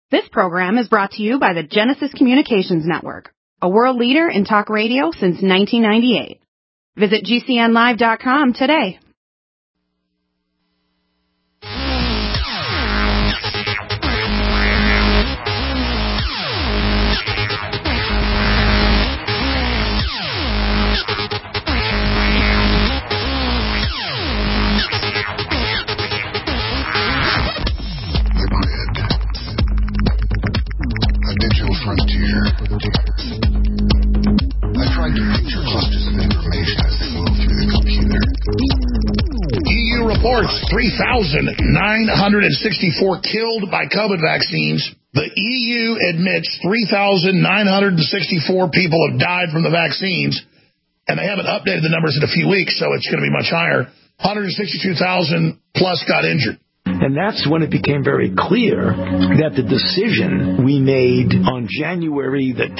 This program is brought to you by the Genesis Communications Network, a world leader in talk radio since 1998. Visit GCNlive.com today. Frontier. I tried to picture clusters of information as they move through the computer. EU reports 3,964 killed by COVID vaccines. The EU admits 3,964 people have died from the vaccines, and they haven't updated the numbers in a few weeks, so it's going to be much higher. 162,000 plus got injured. And that's when it became very clear that the decision we made on January the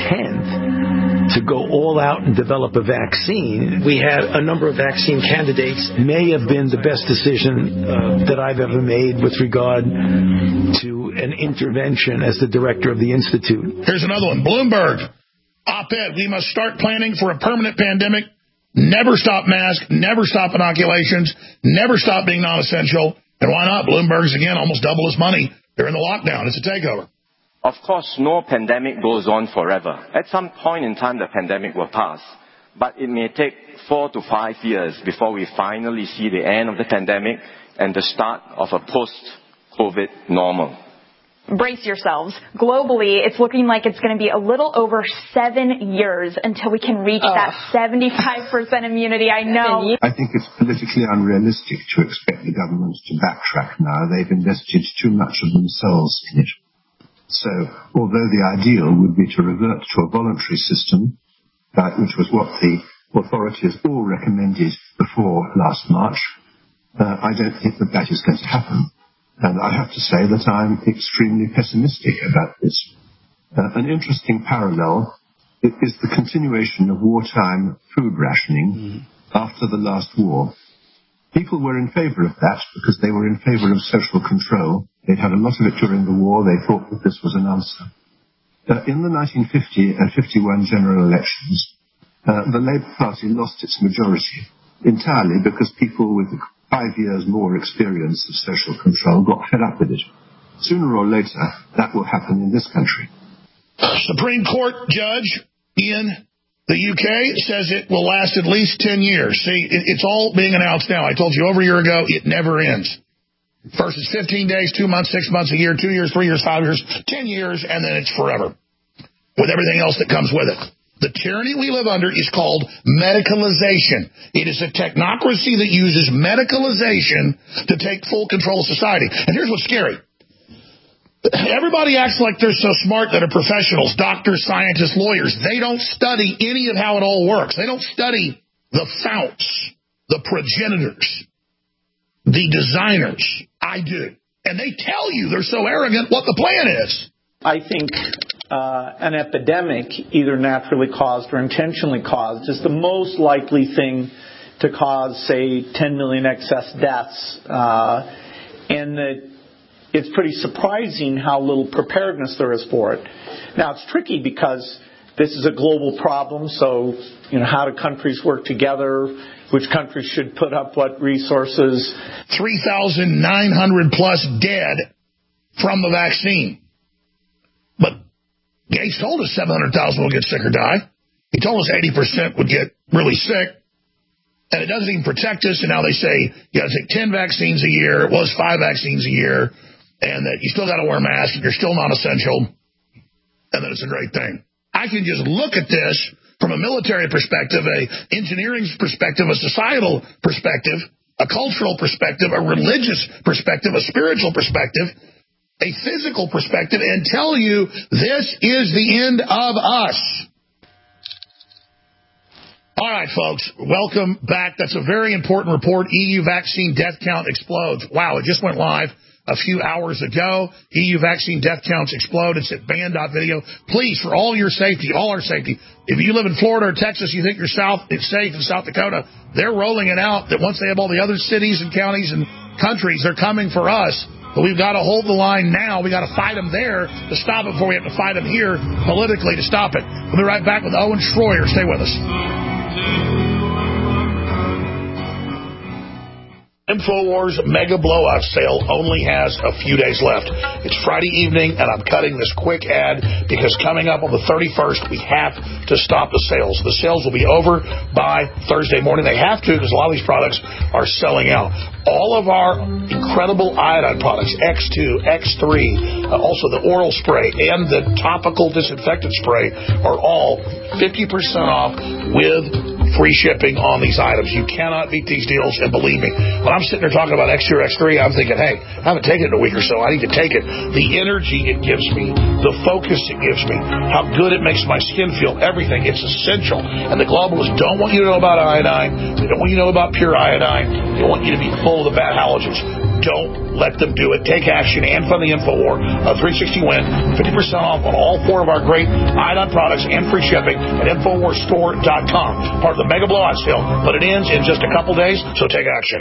10th to go all out and develop a vaccine, we had a number of vaccine candidates, may have been the best decision that I've ever made with regard to an intervention as the director of the Institute. Here's another one. Bloomberg, op-ed, we must start planning for a permanent pandemic. Never stop masks, never stop inoculations, never stop being non-essential. And why not? Bloomberg's, again, almost double his money. They're in the lockdown. It's a takeover. Of course, no pandemic goes on forever. At some point in time, the pandemic will pass. But it may take 4 to 5 years before we finally see the end of the pandemic and the start of a post-COVID normal. Brace yourselves. Globally, it's looking like it's going to be a little over 7 years until we can reach that 75% immunity. I know. I think it's politically unrealistic to expect the government to backtrack now. They've invested too much of themselves in it. So, although the ideal would be to revert to a voluntary system, which was what the authorities all recommended before last March, I don't think that that is going to happen. And I have to say that I'm extremely pessimistic about this. An interesting parallel is the continuation of wartime food rationing after the last war. People were in favor of that because they were in favor of social control. They'd had a lot of it during the war. They thought that this was an answer. In the 1950 and 51 general elections, the Labour Party lost its majority entirely because people with 5 years more experience of social control got fed up with it. Sooner or later, that will happen in this country. Supreme Court judge in the UK says it will last at least 10 years. See, it's all being announced now. I told you over a year ago, it never ends. First it's 15 days, 2 months, 6 months, a year, 2 years, 3 years, 5 years, 10 years, and then it's forever with everything else that comes with it. The tyranny we live under is called medicalization. It is a technocracy that uses medicalization to take full control of society. And here's what's scary. Everybody acts like they're so smart that are professionals, doctors, scientists, lawyers. They don't study any of how it all works. They don't study the founts, the progenitors, the designers. I do. And they tell you, they're so arrogant, what the plan is. I think an epidemic, either naturally caused or intentionally caused, is the most likely thing to cause, say, 10 million excess deaths. And it's pretty surprising how little preparedness there is for it. Now, it's tricky because this is a global problem, so, how do countries work together? Which countries should put up what resources? 3,900 plus dead from the vaccine. But Gates told us 700,000 will get sick or die. He told us 80% would get really sick. And it doesn't even protect us. And now they say you got to take 10 vaccines a year. It was 5 vaccines a year. And that you still got to wear a mask. And you're still non-essential. And that it's a great thing. I can just look at this from a military perspective, a engineering perspective, a societal perspective, a cultural perspective, a religious perspective, a spiritual perspective, a physical perspective, and tell you this is the end of us. All right, folks, welcome back. That's a very important report. EU vaccine death count explodes. Wow, it just went live a few hours ago. EU vaccine death counts explode. It's at band.video. Please, for all your safety, all our safety, if you live in Florida or Texas, you think you're safe in South Dakota, they're rolling it out that once they have all the other cities and counties and countries, they're coming for us. But we've got to hold the line now. We've got to fight them there to stop it before we have to fight them here politically to stop it. We'll be right back with Owen Schroyer. Stay with us. InfoWars Mega Blowout Sale only has a few days left. It's Friday evening, and I'm cutting this quick ad because coming up on the 31st, we have to stop the sales. The sales will be over by Thursday morning. They have to because a lot of these products are selling out. All of our incredible iodine products, X2, X3, also the oral spray and the topical disinfectant spray are all 50% off with free shipping on these items. You cannot beat these deals, and believe me, when I'm sitting there talking about X2 or X3, I'm thinking, hey, I haven't taken it in a week or so. I need to take it. The energy it gives me, the focus it gives me, how good it makes my skin feel, everything. It's essential. And the globalists don't want you to know about iodine. They don't want you to know about pure iodine. They want you to be full of the bad halogens. Don't let them do it. Take action and fund the InfoWar. 360 win, 50% off on all 4 of our great iodine products and free shipping at InfoWarsStore.com. Part of the Mega Blowout Sale, but it ends in just a couple days, so take action.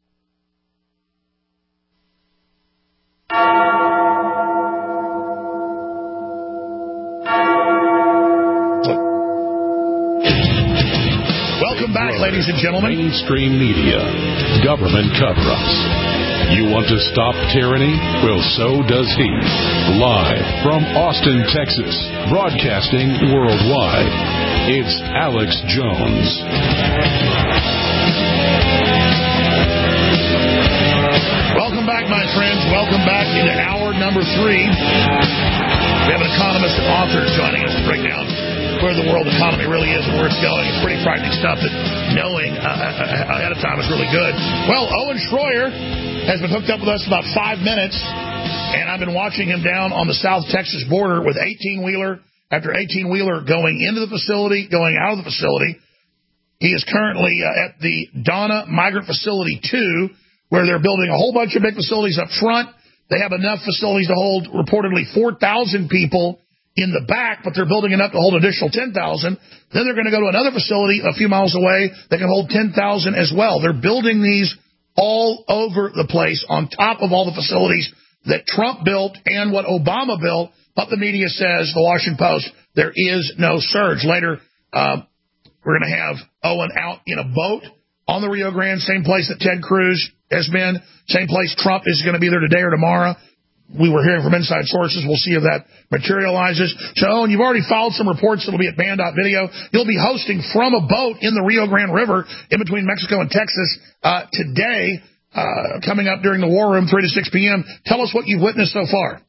Welcome back, ladies and gentlemen. Mainstream media, government cover-ups. You want to stop tyranny? Well, so does he. Live from Austin, Texas, broadcasting worldwide, it's Alex Jones. Welcome back, my friends. Welcome back into hour number 3. We have an economist and author joining us to break down where the world economy really is and where it's going. It's pretty frightening stuff that knowing ahead of time is really good. Well, Owen Schroyer has been hooked up with us about 5 minutes, and I've been watching him down on the South Texas border with 18-wheeler after 18-wheeler going into the facility, going out of the facility. He is currently at the Donna Migrant Facility 2, where they're building a whole bunch of big facilities up front. They have enough facilities to hold reportedly 4,000 people in the back, but they're building enough to hold an additional 10,000. Then they're going to go to another facility a few miles away that can hold 10,000 as well. They're building these all over the place on top of all the facilities that Trump built and what Obama built. But the media says, the Washington Post, there is no surge. Later, we're going to have Owen out in a boat on the Rio Grande, same place that Ted Cruz has been, same place Trump is going to be there today or tomorrow. We were hearing from inside sources. We'll see if that materializes. So, Owen, you've already filed some reports that will be at Band.video. You'll be hosting from a boat in the Rio Grande River in between Mexico and Texas today, coming up during the War Room, 3 to 6 p.m. Tell us what you've witnessed so far.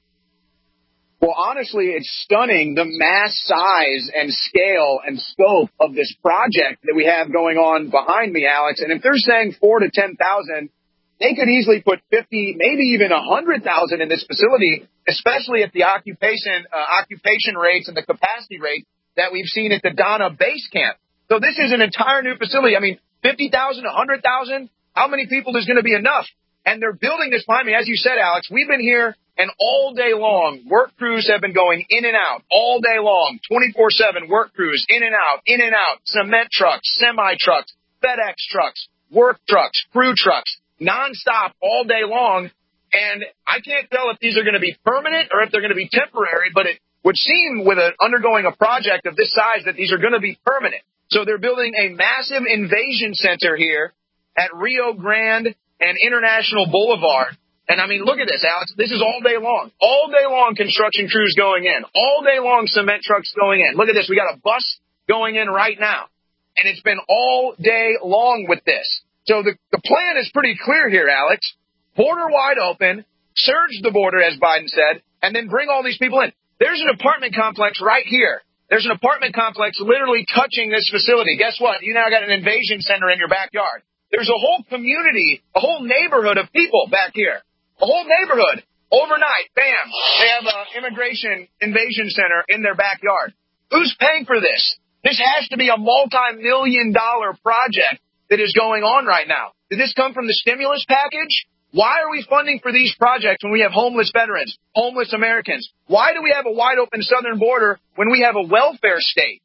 Well, honestly, it's stunning, the mass size and scale and scope of this project that we have going on behind me, Alex. And if they're saying 4,000 to 10,000, they could easily put 50, maybe even 100,000 in this facility, especially at the occupation rates and the capacity rate that we've seen at the Donna base camp. So this is an entire new facility. I mean, 50,000, 100,000, how many people is going to be enough? And they're building this behind me. As you said, Alex, we've been here, and all day long, work crews have been going in and out, all day long, 24/7 work crews, in and out, cement trucks, semi-trucks, FedEx trucks, work trucks, crew trucks, nonstop all day long. And I can't tell if these are going to be permanent or if they're going to be temporary, but it would seem with undergoing a project of this size that these are going to be permanent. So they're building a massive invasion center here at Rio Grande and International Boulevard. And I mean, look at this, Alex. This is all day long. All day long construction crews going in. All day long cement trucks going in. Look at this. We got a bus going in right now. And it's been all day long with this. So the plan is pretty clear here, Alex. Border wide open, surge the border, as Biden said, and then bring all these people in. There's an apartment complex right here. There's an apartment complex literally touching this facility. Guess what? You now got an invasion center in your backyard. There's a whole community, a whole neighborhood of people back here. A whole neighborhood. Overnight, bam, they have an immigration invasion center in their backyard. Who's paying for this? This has to be a multi-million-dollar project that is going on right now. Did this come from the stimulus package? Why are we funding for these projects when we have homeless veterans, homeless Americans? Why do we have a wide-open southern border when we have a welfare state?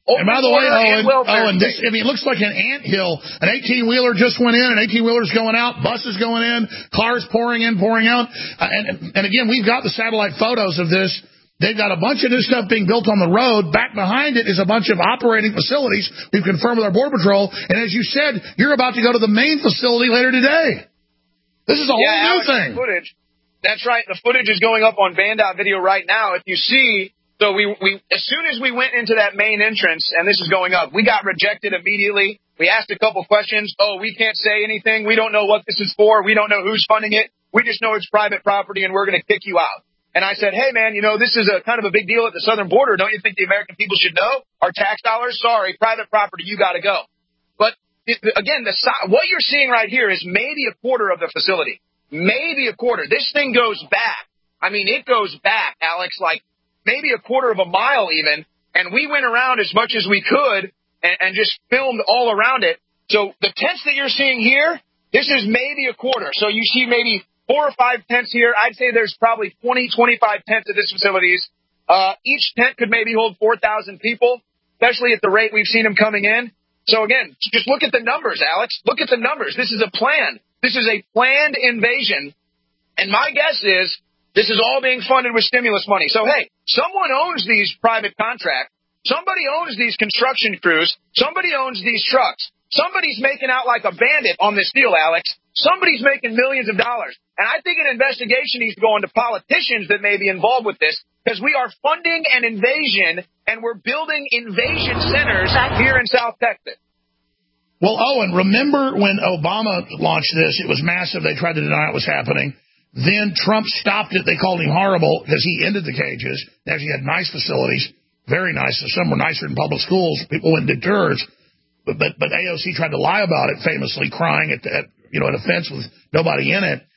And by the way, Owen, this, I mean, it looks like an anthill. An 18-wheeler just went in, an 18-wheeler's going out, buses going in, cars pouring in, pouring out. And again, we've got the satellite photos of this. They've got a bunch of new stuff being built on the road. Back behind it is a bunch of operating facilities we've confirmed with our Border Patrol. And as you said, you're about to go to the main facility later today. This is a whole new thing. Footage. That's right. The footage is going up on Band.video right now. If you see, so we as soon as we went into that main entrance, and this is going up, we got rejected immediately. We asked a couple questions. Oh, we can't say anything. We don't know what this is for. We don't know who's funding it. We just know it's private property, and we're going to kick you out. And I said, hey, man, you know, this is a kind of a big deal at the southern border. Don't you think the American people should know? Our tax dollars? Sorry, private property, you got to go. But, again, what you're seeing right here is maybe a quarter of the facility. Maybe a quarter. This thing goes back. I mean, it goes back, Alex, like maybe a quarter of a mile even. And we went around as much as we could and just filmed all around it. So the tents that you're seeing here, this is maybe a quarter. So you see maybe 4 or 5 tents here. I'd say there's probably 20, 25 tents at this facilities. Each tent could maybe hold 4,000 people, especially at the rate we've seen them coming in. So, again, just look at the numbers, Alex. Look at the numbers. This is a plan. This is a planned invasion. And my guess is this is all being funded with stimulus money. So, hey, someone owns these private contracts. Somebody owns these construction crews. Somebody owns these trucks. Somebody's making out like a bandit on this deal, Alex. Somebody's making millions of dollars. And I think an investigation needs to go into politicians that may be involved with this, because we are funding an invasion and we're building invasion centers here in South Texas. Well, Owen, remember when Obama launched this? It was massive. They tried to deny it was happening. Then Trump stopped it. They called him horrible because he ended the cages. They actually had nice facilities, very nice. Some were nicer than public schools. People went and did tours. But AOC tried to lie about it, famously crying at an offense with nobody in it.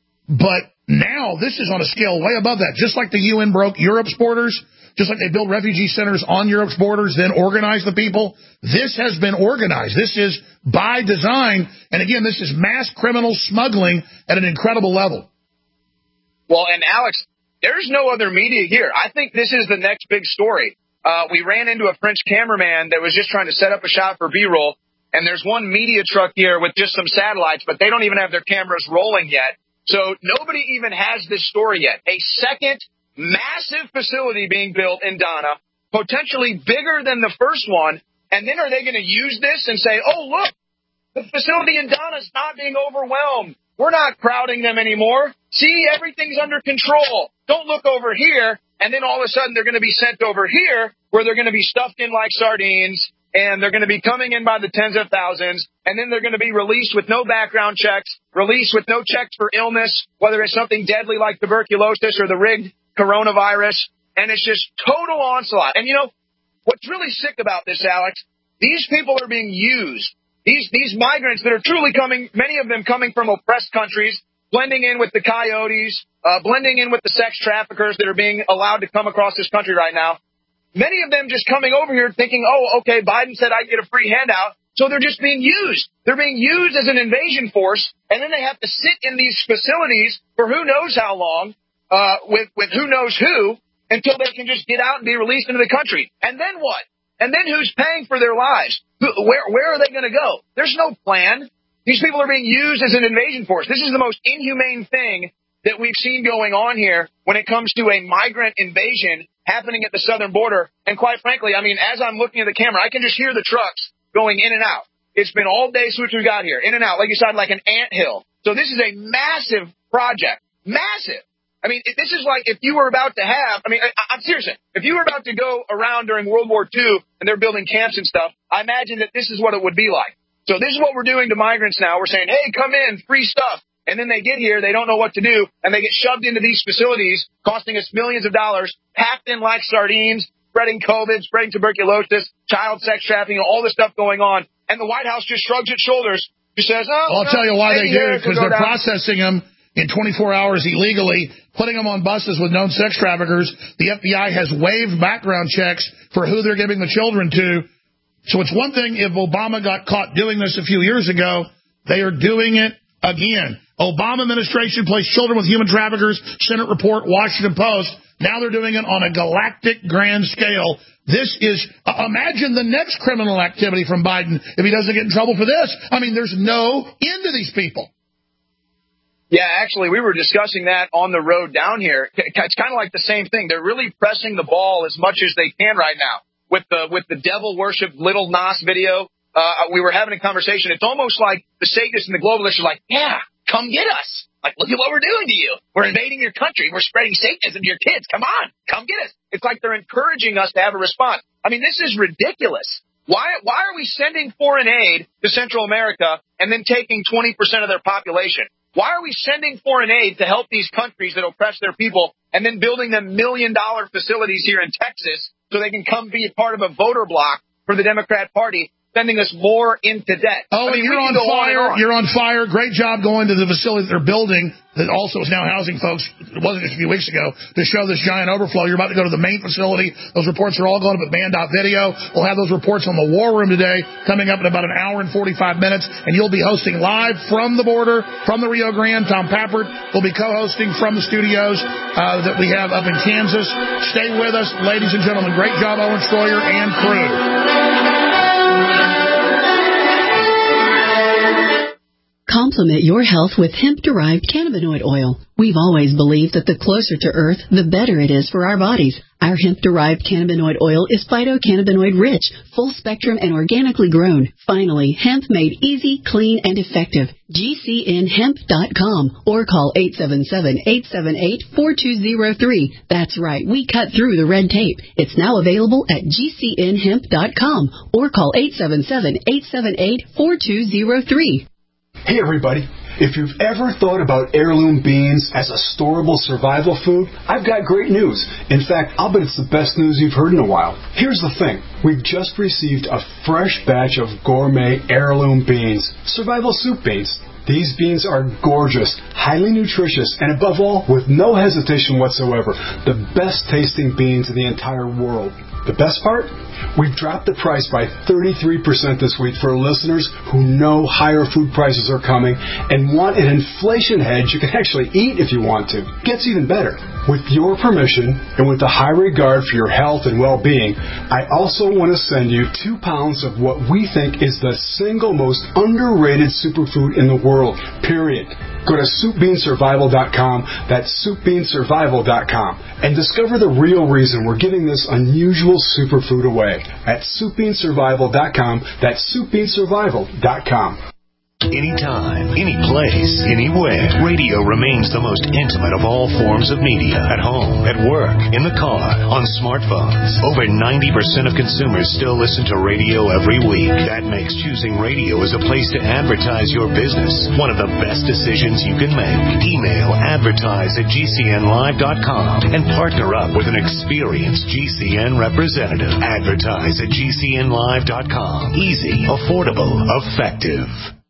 But now this is on a scale way above that. Just like the UN broke Europe's borders, just like they built refugee centers on Europe's borders, then organized the people. This has been organized. This is by design. And again, this is mass criminal smuggling at an incredible level. Well, and Alex, there's no other media here. I think this is the next big story. We ran into a French cameraman that was just trying to set up a shot for B-roll. And there's one media truck here with just some satellites, but they don't even have their cameras rolling yet. So nobody even has this story yet. A second massive facility being built in Donna, potentially bigger than the first one. And then are they going to use this and say, oh, look, the facility in Donna's not being overwhelmed. We're not crowding them anymore. See, everything's under control. Don't look over here. And then all of a sudden they're going to be sent over here where they're going to be stuffed in like sardines. And they're going to be coming in by the tens of thousands, and then they're going to be released with no background checks, released with no checks for illness, whether it's something deadly like tuberculosis or the rigged coronavirus, and it's just total onslaught. And, you know, what's really sick about this, Alex, these people are being used. These migrants that are truly coming, many of them coming from oppressed countries, blending in with the coyotes, blending in with the sex traffickers that are being allowed to come across this country right now. Many of them just coming over here thinking, oh, okay, Biden said I'd get a free handout. So they're just being used. They're being used as an invasion force, and then they have to sit in these facilities for who knows how long, with who knows who, until they can just get out and be released into the country. And then what? And then who's paying for their lives? Where are they going to go? There's no plan. These people are being used as an invasion force. This is the most inhumane thing that we've seen going on here when it comes to a migrant invasion happening at the southern border. And quite frankly, I mean, as I'm looking at the camera, I can just hear the trucks going in and out. It's been all day since we got here, in and out, like you said, like an anthill. So this is a massive project. Massive. I mean, this is like if you were about to have, I mean, I'm serious. If you were about to go around during World War II and they're building camps and stuff, I imagine that this is what it would be like. So this is what we're doing to migrants now. We're saying, hey, come in, free stuff. And then they get here, they don't know what to do, and they get shoved into these facilities, costing us millions of dollars, packed in like sardines, spreading COVID, spreading tuberculosis, child sex trafficking, all this stuff going on. And the White House just shrugs its shoulders. Just says, oh, well, I'll tell you why they do, because they're processing them in 24 hours illegally, putting them on buses with known sex traffickers. The FBI has waived background checks for who they're giving the children to. So it's one thing if Obama got caught doing this a few years ago. They are doing it again. Obama administration placed children with human traffickers, Senate report, Washington Post. Now they're doing it on a galactic grand scale. This is, imagine the next criminal activity from Biden if he doesn't get in trouble for this. I mean, there's no end to these people. Yeah, actually, we were discussing that on the road down here. It's kind of like the same thing. They're really pressing the ball as much as they can right now. With the devil worship Little Nas video, we were having a conversation. It's almost like the Satanists and the globalists are like, yeah, come get us. Like, look at what we're doing to you. We're invading your country. We're spreading Satanism to your kids. Come on, come get us. It's like they're encouraging us to have a response. I mean, this is ridiculous. Why are we sending foreign aid to Central America and then taking 20% of their population? Why are we sending foreign aid to help these countries that oppress their people and then building them $1 million facilities here in Texas so they can come be a part of a voter bloc for the Democrat Party, sending us more into debt? Oh, I mean, you're on fire. You're on fire. Great job going to the facility that they're building that also is now housing folks. It wasn't just a few weeks ago to show this giant overflow. You're about to go to the main facility. Those reports are all going up at man.video. We'll have those reports on the War Room today, coming up in about an hour and 45 minutes, and you'll be hosting live from the border, from the Rio Grande. Tom Pappert will be co-hosting from the studios that we have up in Kansas. Stay with us, ladies and gentlemen. Great job, Owen Schroyer and crew. Complement your health with hemp-derived cannabinoid oil. We've always believed that the closer to Earth, the better it is for our bodies. Our hemp-derived cannabinoid oil is phytocannabinoid-rich, full-spectrum, and organically grown. Finally, hemp made easy, clean, and effective. GCNhemp.com or call 877-878-4203. That's right, we cut through the red tape. It's now available at GCNhemp.com or call 877-878-4203. Hey everybody, if you've ever thought about heirloom beans as a storable survival food, I've got great news. In fact, I'll bet it's the best news you've heard in a while. Here's the thing. We've just received a fresh batch of gourmet heirloom beans, survival soup beans. These beans are gorgeous, highly nutritious, and above all, with no hesitation whatsoever, the best tasting beans in the entire world. The best part? We've dropped the price by 33% this week for listeners who know higher food prices are coming and want an inflation hedge you can actually eat if you want to. Gets even better. With your permission and with a high regard for your health and well-being, I also want to send you 2 pounds of what we think is the single most underrated superfood in the world, period. Go to SoupBeanSurvival.com, that's SoupBeanSurvival.com, and discover the real reason we're giving this unusual superfood away at SoupBeanSurvival.com, that's SoupBeanSurvival.com. Anytime, any place, anywhere. Radio remains the most intimate of all forms of media. At home, at work, in the car, on smartphones. Over 90% of consumers still listen to radio every week. That makes choosing radio as a place to advertise your business one of the best decisions you can make. Email advertise@gcnlive.com and partner up with an experienced GCN representative. Advertise@gcnlive.com. Easy, affordable, effective.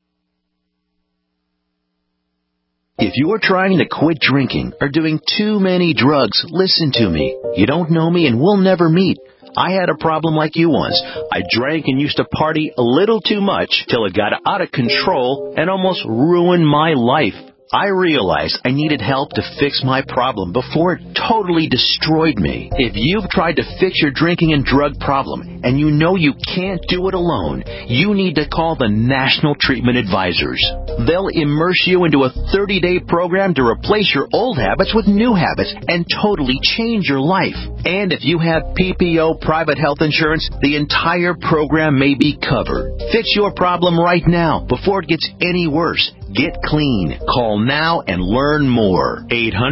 If you're trying to quit drinking or doing too many drugs, listen to me. You don't know me and we'll never meet. I had a problem like you once. I drank and used to party a little too much till it got out of control and almost ruined my life. I realized I needed help to fix my problem before it totally destroyed me. If you've tried to fix your drinking and drug problem and you know you can't do it alone, you need to call the National Treatment Advisors. They'll immerse you into a 30-day program to replace your old habits with new habits and totally change your life. And if you have PPO private health insurance, the entire program may be covered. Fix your problem right now before it gets any worse. Get clean. Call now and learn more.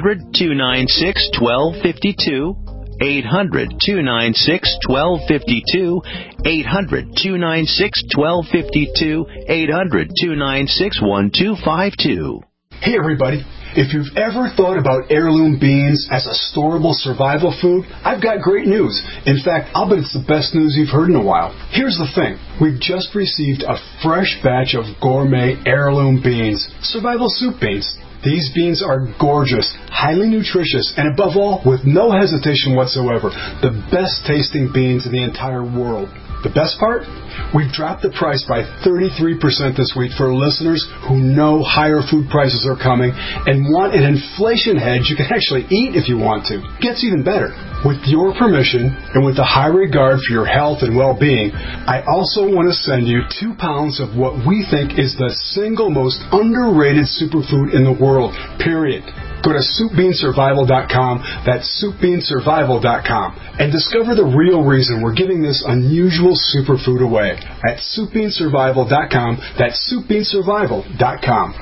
800-296-1252. 800-296-1252. 800-296-1252. 800-296-1252. Hey everybody, if you've ever thought about heirloom beans as a storable survival food, I've got great news. In fact, I'll bet it's the best news you've heard in a while. Here's the thing. We've just received a fresh batch of gourmet heirloom beans, survival soup beans. These beans are gorgeous, highly nutritious, and above all, with no hesitation whatsoever, the best tasting beans in the entire world. The best part? We've dropped the price by 33% this week for listeners who know higher food prices are coming and want an inflation hedge you can actually eat if you want to. Gets even better. With your permission and with a high regard for your health and well-being, I also want to send you 2 pounds of what we think is the single most underrated superfood in the world, period. Go to SoupBeanSurvival.com, that's SoupBeanSurvival.com, and discover the real reason we're giving this unusual superfood away at SoupBeanSurvival.com, that's SoupBeanSurvival.com.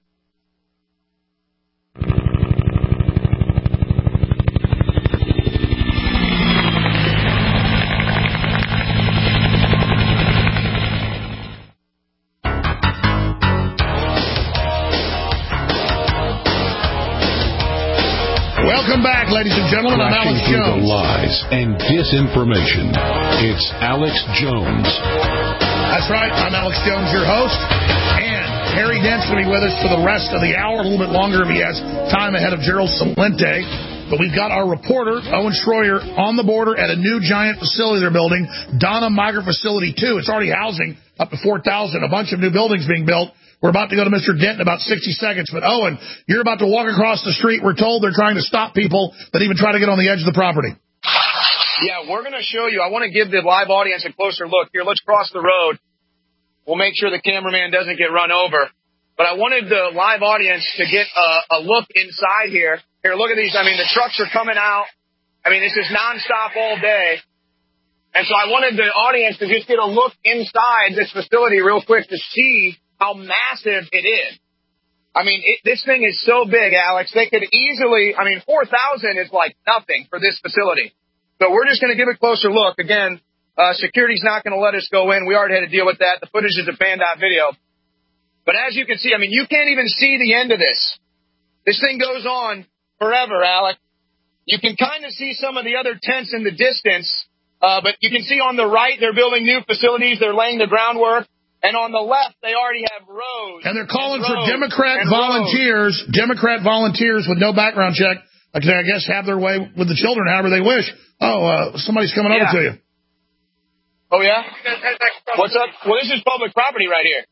Welcome back, ladies and gentlemen. I'm Alex Jones. The lies and disinformation. It's Alex Jones. That's right. I'm Alex Jones, your host. And Harry Dent's going to be with us for the rest of the hour, a little bit longer if he has time ahead of Gerald Celente. But we've got our reporter, Owen Schroyer, on the border at a new giant facility they're building, Donna Migrant Facility 2. It's already housing up to 4,000, a bunch of new buildings being built. We're about to go to Mr. Dent in about 60 seconds. But, Owen, you're about to walk across the street. We're told they're trying to stop people that even try to get on the edge of the property. Yeah, we're going to show you. I want to give the live audience a closer look. Here, let's cross the road. We'll make sure the cameraman doesn't get run over. But I wanted the live audience to get a look inside here. Here, look at these. I mean, the trucks are coming out. I mean, this is nonstop all day. And so I wanted the audience to just get a look inside this facility real quick to see how massive it is. I mean, this thing is so big, Alex. They could easily, 4,000 is like nothing for this facility. So we're just going to give a closer look. Again, security's not going to let us go in. We already had to deal with that. The footage is a Bandot video. But as you can see, you can't even see the end of this. This thing goes on forever, Alex. You can kind of see some of the other tents in the distance, but you can see on the right they're building new facilities. They're laying the groundwork. And on the left, they already have roads. And they're calling for Democrat volunteers with no background check, I guess, have their way with the children however they wish. Oh, somebody's coming over to you. Oh, yeah? What's up? Well, this is public property right here.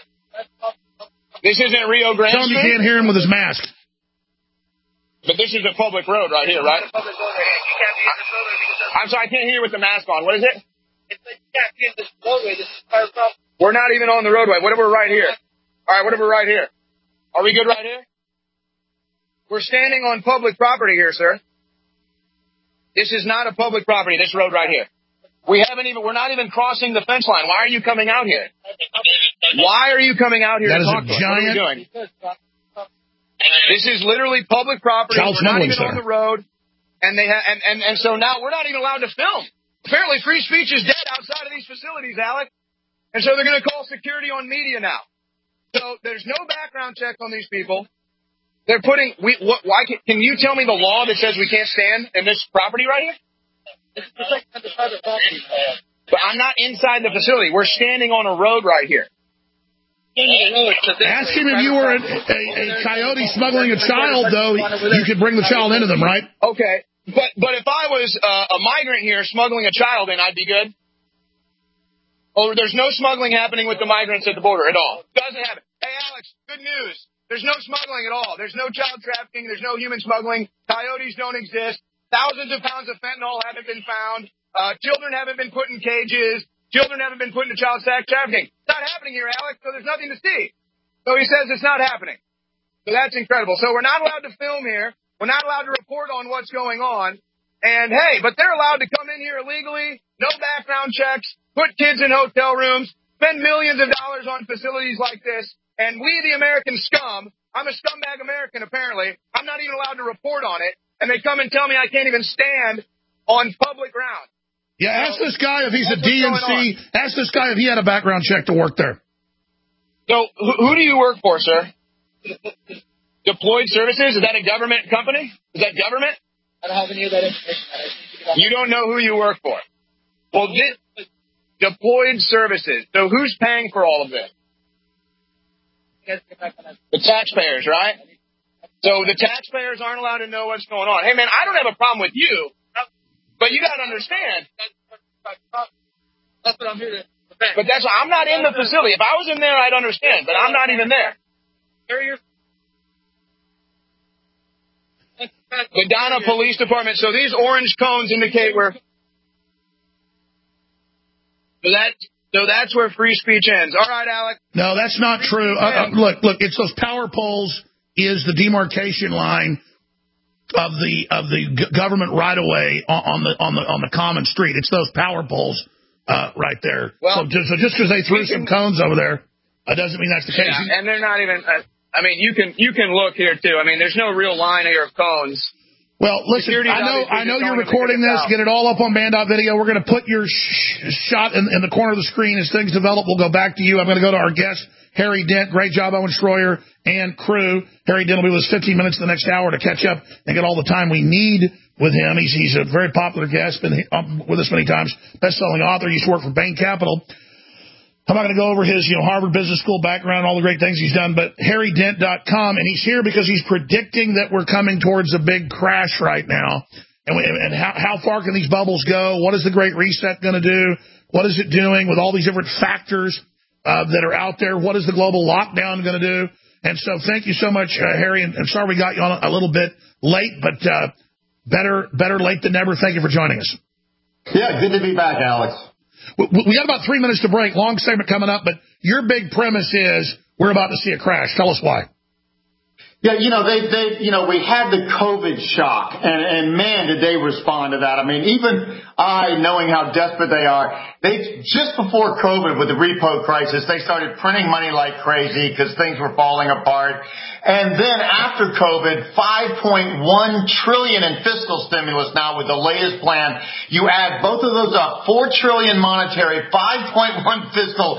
This isn't Rio Grande Tell him you can't hear him with his mask. But this is a public road right here, right? I'm sorry, I can't hear you with the mask on. What is it? We're not even on the roadway. What if we're right here? All right, what if we're right here? Are we good right here? We're standing on public property here, sir. This is not a public property, this road right here. We're not even crossing the fence line. Why are you coming out here? Why are you coming out here to talk to us? What are you doing? This is literally public property. We're not even on the road. And so now we're not even allowed to film. Apparently free speech is dead outside of these facilities, Alex. And so they're going to call security on media now. So there's no background check on these people. They're putting. Can you tell me the law that says we can't stand in this property right here? But I'm not inside the facility. We're standing on a road right here. Ask him if you were a coyote smuggling a child, though. You could bring the child into them, right? Okay, but if I was a migrant here smuggling a child in, I'd be good. Oh, there's no smuggling happening with the migrants at the border at all. Doesn't happen. Hey, Alex, good news. There's no smuggling at all. There's no child trafficking. There's no human smuggling. Coyotes don't exist. Thousands of pounds of fentanyl haven't been found. Children haven't been put in cages. Children haven't been put into child sex trafficking. It's not happening here, Alex, so there's nothing to see. So he says it's not happening. So that's incredible. So we're not allowed to film here. We're not allowed to report on what's going on. And, hey, but they're allowed to come in here illegally, no background checks, put kids in hotel rooms, spend millions of dollars on facilities like this, and we, the American scum, I'm a scumbag American apparently, I'm not even allowed to report on it, and they come and tell me I can't even stand on public ground. Yeah, ask this guy if he's a DNC. Ask this guy if he had a background check to work there. So, who do you work for, sir? Deployed Services? Is that a government company? Is that government? I don't have any of that information. You don't know who you work for? Well, Deployed Services. So who's paying for all of this? The taxpayers, right? So the taxpayers aren't allowed to know what's going on. Hey, man, I don't have a problem with you, but you got to understand. That's what I'm here to prevent. But I'm not in the facility. If I was in there, I'd understand, but I'm not even there. The Donna Police Department. So these orange cones indicate where. So that's where free speech ends. All right, Alex. No, that's not true. Look, it's those power poles is the demarcation line of the government right of way on the common street. It's those power poles right there. Well, so just because they threw some cones over there, doesn't mean that's the case. Yeah, and they're not even. I mean, you can look here too. I mean, there's no real line here of cones. Well, listen, I know you're recording this. Get it all up on Band.video. We're going to put your shot in the corner of the screen. As things develop, we'll go back to you. I'm going to go to our guest, Harry Dent. Great job, Owen Schroyer and crew. Harry Dent will be with us 15 minutes the next hour to catch up and get all the time we need with him. He's a very popular guest, been with us many times, best-selling author. Used to work for Bain Capital. I'm not going to go over his Harvard Business School background, all the great things he's done, but HarryDent.com, and he's here because he's predicting that we're coming towards a big crash right now. And how far can these bubbles go? What is the Great Reset going to do? What is it doing with all these different factors that are out there? What is the global lockdown going to do? And so thank you so much, Harry, and sorry we got you on a little bit late, but better late than never. Thank you for joining us. Yeah, good to be back, Alex. We got about 3 minutes to break. Long segment coming up, but your big premise is we're about to see a crash. Tell us why. Yeah, we had the COVID shock, and man, did they respond to that. I mean, even knowing how desperate they are, they just before COVID with the repo crisis, they started printing money like crazy because things were falling apart. And then after COVID, $5.1 trillion in fiscal stimulus now with the latest plan. You add both of those up, $4 trillion monetary, 5.1 fiscal,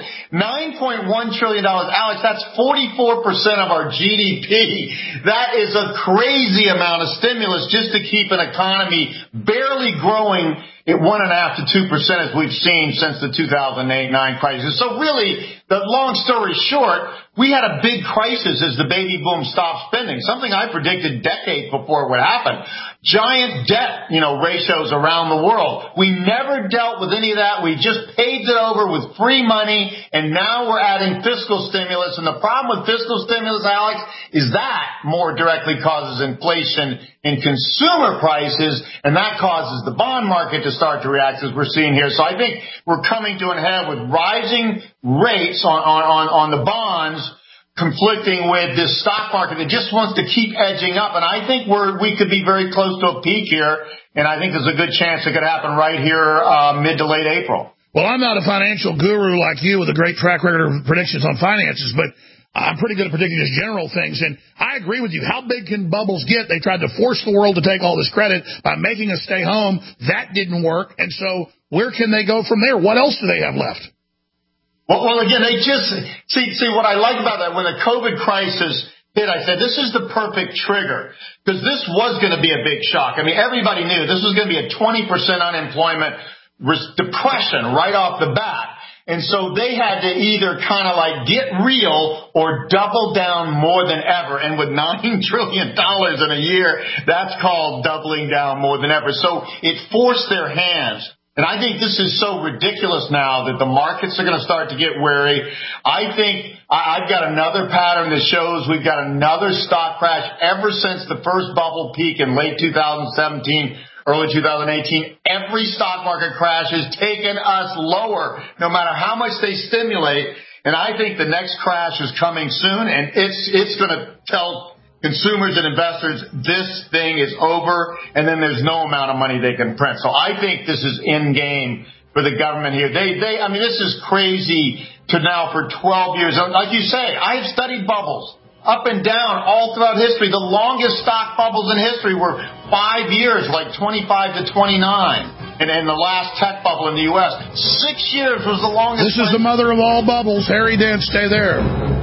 $9.1 trillion. Alex, that's 44% of our GDP. That is a crazy amount of stimulus just to keep an economy barely growing at 1.5% to 2% as we've seen since the 2008-9 crisis. So really, the long story short, we had a big crisis as the baby boom stopped spending, something I predicted decades before it would happen. Giant debt, ratios around the world. We never dealt with any of that. We just paved it over with free money, and now we're adding fiscal stimulus. And the problem with fiscal stimulus, Alex, is that more directly causes inflation in consumer prices, and that causes the bond market to start to react as we're seeing here. So I think we're coming to an head with rising rates on the bonds conflicting with this stock market that just wants to keep edging up. And I think we could be very close to a peak here, and I think there's a good chance it could happen right here mid to late April. Well, I'm not a financial guru like you with a great track record of predictions on finances, but I'm pretty good at predicting just general things, and I agree with you. How big can bubbles get? They tried to force the world to take all this credit by making us stay home. That didn't work, and so where can they go from there? What else do they have left? Well, again, they just see what I like about that. When the COVID crisis hit, I said this is the perfect trigger because this was going to be a big shock. I mean, everybody knew this was going to be a 20% unemployment depression right off the bat. And so they had to either kind of like get real or double down more than ever. And with $9 trillion in a year, that's called doubling down more than ever. So it forced their hands. And I think this is so ridiculous now that the markets are going to start to get wary. I think I've got another pattern that shows we've got another stock crash ever since the first bubble peak in late 2017, early 2018. Every stock market crash has taken us lower, no matter how much they stimulate. And I think the next crash is coming soon, and it's going to tell consumers and investors this thing is over, and then there's no amount of money they can print. So I think this is in game for the government here. I mean, this is crazy to now for 12 years. Like you say, I've studied bubbles up and down all throughout history. The longest stock bubbles in history were 5 years, like 25 to 29. And in the last tech bubble in the U.S., 6 years was the longest. This is the mother of all bubbles. Harry Dent, stay there.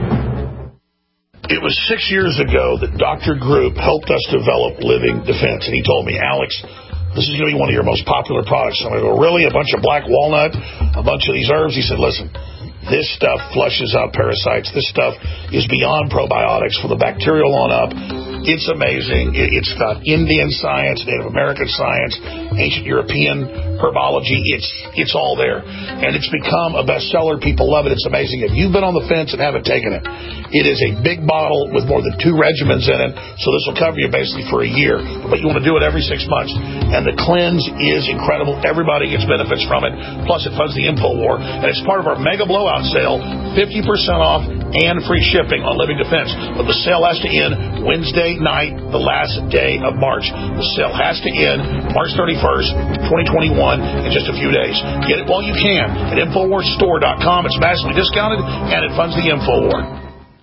It was 6 years ago that Dr. Group helped us develop Living Defense, and he told me, Alex, this is going to be one of your most popular products. I'm going to go, really? A bunch of black walnut? A bunch of these herbs? He said, listen, this stuff flushes out parasites. This stuff is beyond probiotics for the bacterial on up. It's amazing. It's got Indian science, Native American science, ancient European herbology. It's all there. And it's become a bestseller. People love it. It's amazing. If you've been on the fence and haven't taken it, it is a big bottle with more than 2 regimens in it. So this will cover you basically for a year. But you want to do it every 6 months. And the cleanse is incredible. Everybody gets benefits from it. Plus, it funds the InfoWar. And it's part of our mega blowout sale, 50% off and free shipping on Living Defense. But the sale has to end Wednesday night, the last day of March. The sale has to end March 31st, 2021, in just a few days. Get it while you can at InfoWarsStore.com. It's massively discounted, and it funds the InfoWar.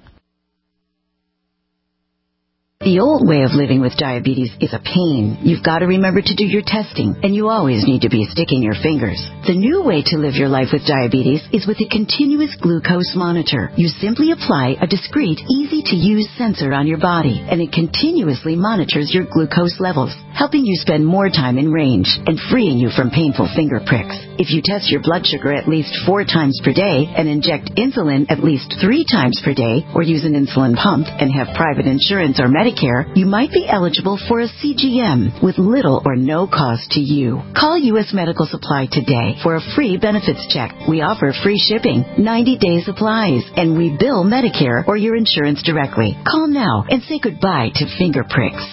The old way of living with diabetes is a pain. You've got to remember to do your testing, and you always need to be sticking your fingers. The new way to live your life with diabetes is with a continuous glucose monitor. You simply apply a discreet, easy-to-use sensor on your body, and it continuously monitors your glucose levels, helping you spend more time in range and freeing you from painful finger pricks. If you test your blood sugar at least 4 times per day and inject insulin at least 3 times per day, or use an insulin pump and have private insurance or Medicare, you might be eligible for a CGM with little or no cost to you. Call U.S. Medical Supply today for a free benefits check. We offer free shipping, 90-day supplies, and we bill Medicare or your insurance directly. Call now and say goodbye to finger pricks.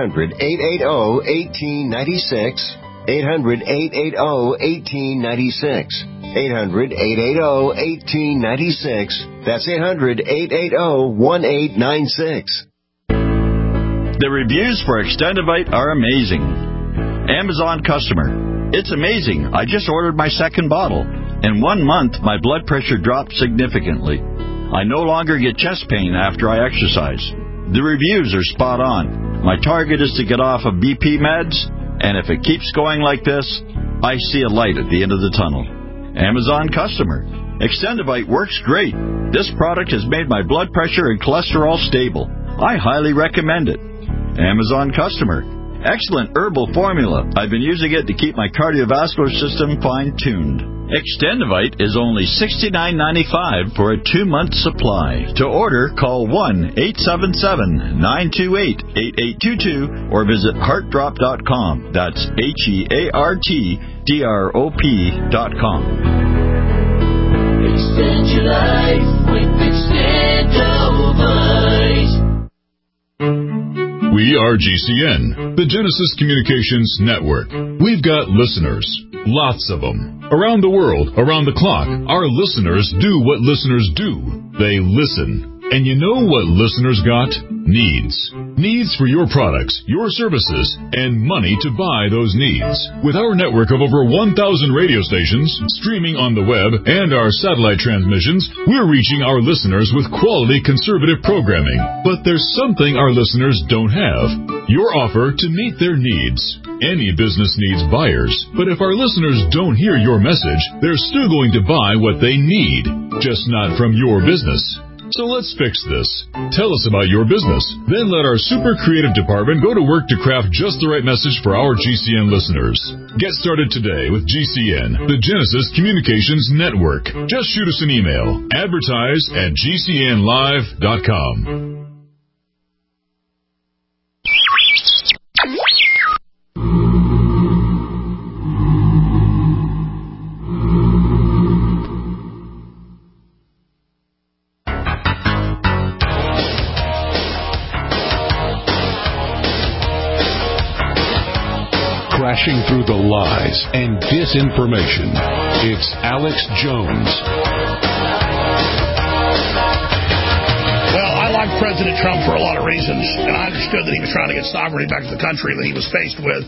800-880-1896. 800-880-1896. 800-880-1896. That's 800-880-1896. The reviews for Extendivite are amazing. Amazon customer. It's amazing. I just ordered my second bottle. In 1 month, my blood pressure dropped significantly. I no longer get chest pain after I exercise. The reviews are spot on. My target is to get off of BP meds, and if it keeps going like this, I see a light at the end of the tunnel. Amazon customer. Extendivite works great. This product has made my blood pressure and cholesterol stable. I highly recommend it. Amazon customer. Excellent herbal formula. I've been using it to keep my cardiovascular system fine-tuned. Extendivite is only $69.95 for a 2-month supply. To order, call 1-877-928-8822 or visit heartdrop.com. That's HEARTDROP.com. Extend your life with Extendivite. We are GCN, the Genesis Communications Network. We've got listeners, lots of them. Around the world, around the clock, our listeners do what listeners do. They listen. And you know what listeners got? Needs. Needs for your products, your services, and money to buy those needs. With our network of over 1,000 radio stations, streaming on the web, and our satellite transmissions, we're reaching our listeners with quality conservative programming. But there's something our listeners don't have. Your offer to meet their needs. Any business needs buyers, but if our listeners don't hear your message, they're still going to buy what they need, just not from your business. So let's fix this. Tell us about your business. Then let our super creative department go to work to craft just the right message for our GCN listeners. Get started today with GCN, the Genesis Communications Network. Just shoot us an email. Advertise@GCNlive.com. Crashing through the lies and disinformation. It's Alex Jones. Well, I like President Trump for a lot of reasons, and I understood that he was trying to get sovereignty back to the country that he was faced with.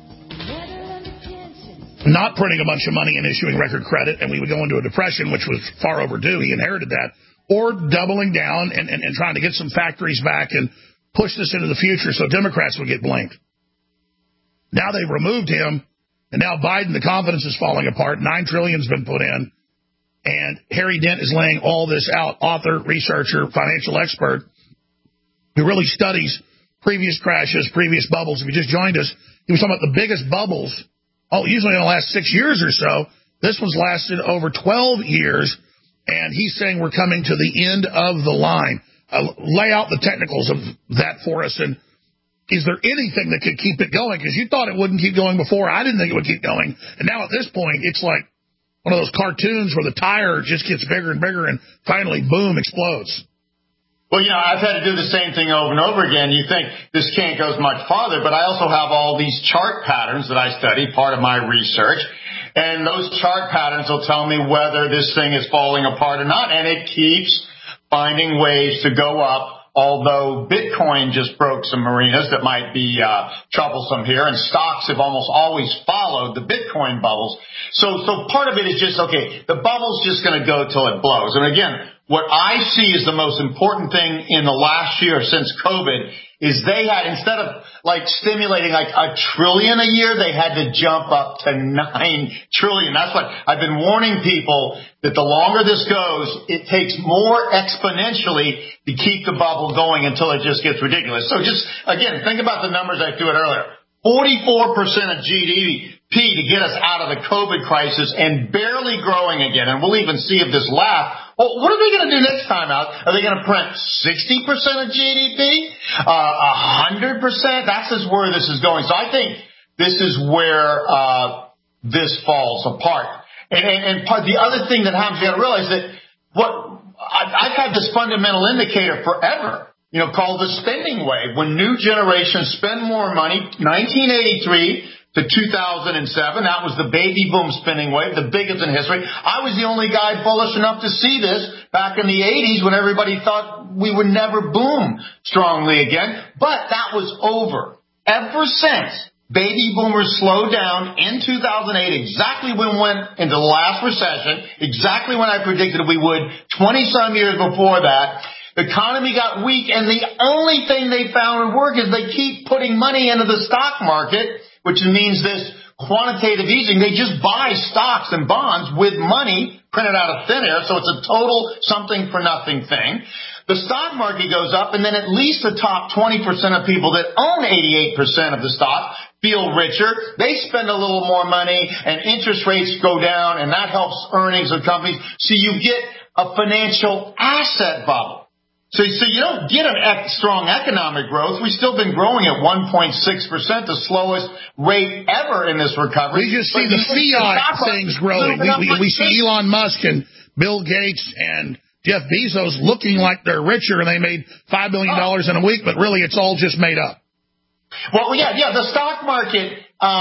Not printing a bunch of money and issuing record credit, and we would go into a depression, which was far overdue. He inherited that. Or doubling down and trying to get some factories back and push this into the future so Democrats would get blamed. Now they've removed him, and now Biden, the confidence is falling apart. $9 trillion has been put in, and Harry Dent is laying all this out. Author, researcher, financial expert who really studies previous crashes, previous bubbles. If you just joined us, he was talking about the biggest bubbles. Usually in the last 6 years or so. This one's lasted over 12 years, and he's saying we're coming to the end of the line. Lay out the technicals of that for us and is there anything that could keep it going? Because you thought it wouldn't keep going before. I didn't think it would keep going. And now at this point, it's like one of those cartoons where the tire just gets bigger and bigger and finally, boom, explodes. Well, I've had to do the same thing over and over again. You think this can't go much farther, but I also have all these chart patterns that I study, part of my research. And those chart patterns will tell me whether this thing is falling apart or not. And it keeps finding ways to go up, although Bitcoin just broke some marinas that might be troublesome here. And stocks have almost always followed the Bitcoin bubbles. So part of it is just, okay, the bubble's just going to go till it blows. And again, what I see is the most important thing in the last year since COVID is they had, instead of like stimulating like $1 trillion a year, they had to jump up to $9 trillion. That's what I've been warning people, that the longer this goes, it takes more exponentially to keep the bubble going until it just gets ridiculous. So just, again, think about the numbers I threw it earlier. 44% of GDP to get us out of the COVID crisis and barely growing again. And we'll even see if this lasts. Well, what are they going to do next time out? Are they going to print 60% of GDP? 100%? That's just where this is going. So I think this is where this falls apart. And the other thing that happens, you got to realize that I've had this fundamental indicator forever, called the spending wave. When new generations spend more money, 1983 to 2007, that was the baby boom spending wave, the biggest in history. I was the only guy bullish enough to see this back in the 80s when everybody thought we would never boom strongly again. But that was over. Ever since baby boomers slowed down in 2008, exactly when we went into the last recession, exactly when I predicted we would 20-some years before that, the economy got weak, and the only thing they found would work is they keep putting money into the stock market, which means this quantitative easing. They just buy stocks and bonds with money printed out of thin air, so it's a total something-for-nothing thing. The stock market goes up, and then at least the top 20% of people that own 88% of the stock feel richer. They spend a little more money, and interest rates go down, and that helps earnings of companies. So you get a financial asset bubble. So you don't get a strong economic growth. We've still been growing at 1.6%, the slowest rate ever in this recovery. We just see the fiat things growing. We see Elon Musk and Bill Gates and Jeff Bezos looking like they're richer, and they made $5 billion in a week, but really it's all just made up. Well, yeah, the stock market,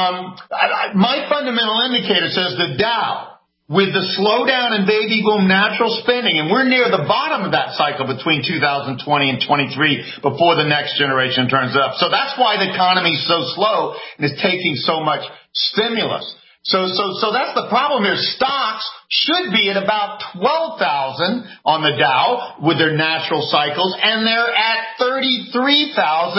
my fundamental indicator says the Dow, with the slowdown in baby boom natural spending, and we're near the bottom of that cycle between 2020 and 23 before the next generation turns up. So that's why the economy is so slow and is taking so much stimulus. So that's the problem here. Stocks should be at about 12,000 on the Dow with their natural cycles, and they're at 33,000.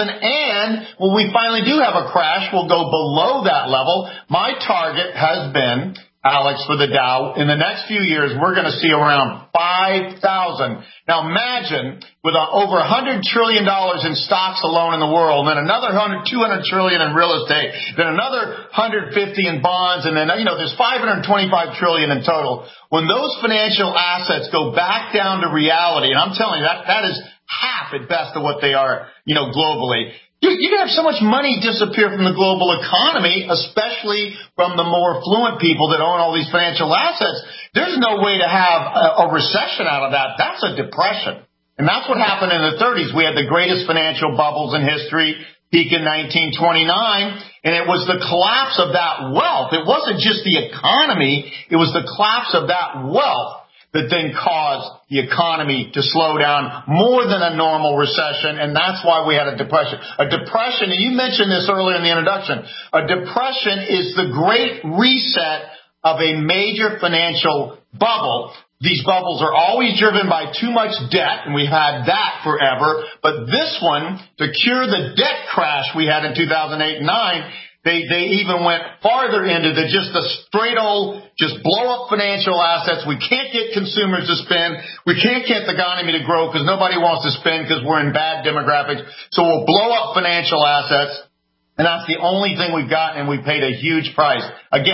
And when we finally do have a crash, we'll go below that level. My target has been, Alex, for the Dow, in the next few years, we're going to see around 5,000. Now imagine, with over $100 trillion in stocks alone in the world, and then another 200 trillion in real estate, then another 150 in bonds, and then, there's 525 trillion in total. When those financial assets go back down to reality, and I'm telling you, that is half at best of what they are, globally. You can have so much money disappear from the global economy, especially from the more affluent people that own all these financial assets. There's no way to have a recession out of that. That's a depression. And that's what happened in the 30s. We had the greatest financial bubbles in history, peak in 1929, and it was the collapse of that wealth. It wasn't just the economy, it was the collapse of that wealth that then caused the economy to slow down more than a normal recession, and that's why we had a depression. A depression, and you mentioned this earlier in the introduction, a depression is the great reset of a major financial bubble. These bubbles are always driven by too much debt, and we've had that forever, but this one, to cure the debt crash we had in 2008 and 9, They even went farther into just the straight old, just blow up financial assets. We can't get consumers to spend. We can't get the economy to grow because nobody wants to spend because we're in bad demographics. So we'll blow up financial assets, and that's the only thing we've gotten, and we paid a huge price. Again,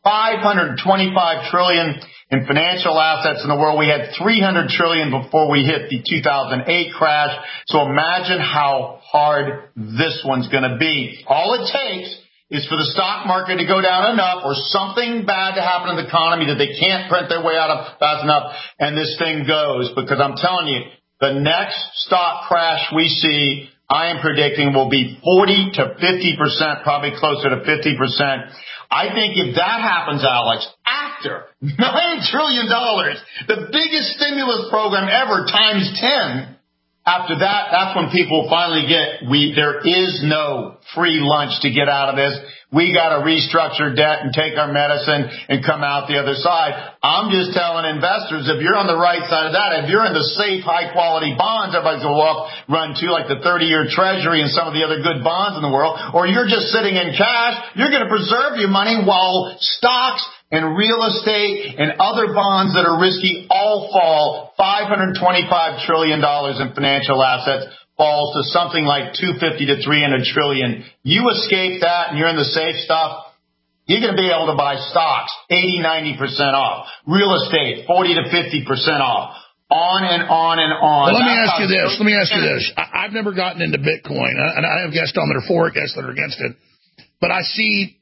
525 trillion in financial assets in the world. We had 300 trillion before we hit the 2008 crash. So imagine how hard this one's going to be. All it takes is for the stock market to go down enough or something bad to happen in the economy that they can't print their way out of fast enough, and this thing goes. Because I'm telling you, the next stock crash we see, I am predicting, will be 40 to 50%, probably closer to 50%. I think if that happens, Alex, after $9 trillion, the biggest stimulus program ever times 10, after that, that's when people finally get, there is no free lunch to get out of this. We got to restructure debt and take our medicine and come out the other side. I'm just telling investors, if you're on the right side of that, if you're in the safe, high-quality bonds, everybody's going to run to, like the 30-year Treasury and some of the other good bonds in the world, or you're just sitting in cash, you're going to preserve your money while stocks and real estate and other bonds that are risky all fall. $525 trillion in financial assets falls to something like 250 to 300 trillion. You escape that and you're in the safe stuff, you're going to be able to buy stocks 80, 90% off. Real estate 40 to 50% off. On and on and on. Well, let me ask you this. I've never gotten into Bitcoin, and I have guests on that are for it, guests that are against it. But I see